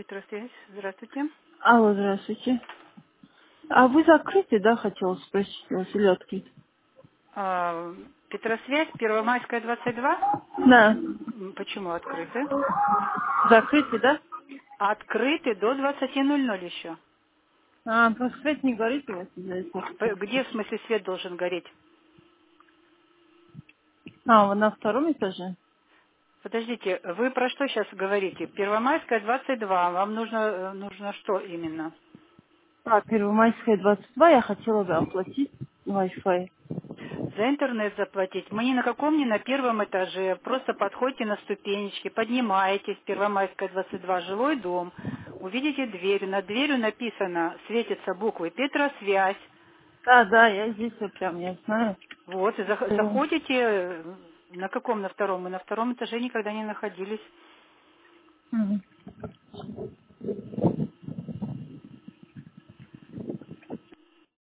Петросвязь, здравствуйте. Алло, здравствуйте. А вы закрыты, да, хотела спросить у вас или открыты? Петросвязь, Первомайская, 22. Да. Почему открыты? Закрыты, да? Открыты до 20:00 еще. А, просто свет не горит у вас из-за этого. Где, в смысле, свет должен гореть? А, вы на втором этаже? Подождите, вы про что сейчас говорите? Первомайская, 22. Вам нужно что именно? А, Первомайская, 22, я хотела бы оплатить Wi-Fi. За интернет заплатить. Мы ни на каком, ни на первом этаже. Просто подходите на ступенечки, поднимаетесь, Первомайская, 22, жилой дом. Увидите дверь. Над дверью написано, светятся буквы «Петросвязь». Да, да, я здесь вот прям, я знаю. Вот, и Э, заходите, на каком на втором? Мы на втором этаже никогда не находились. мгм.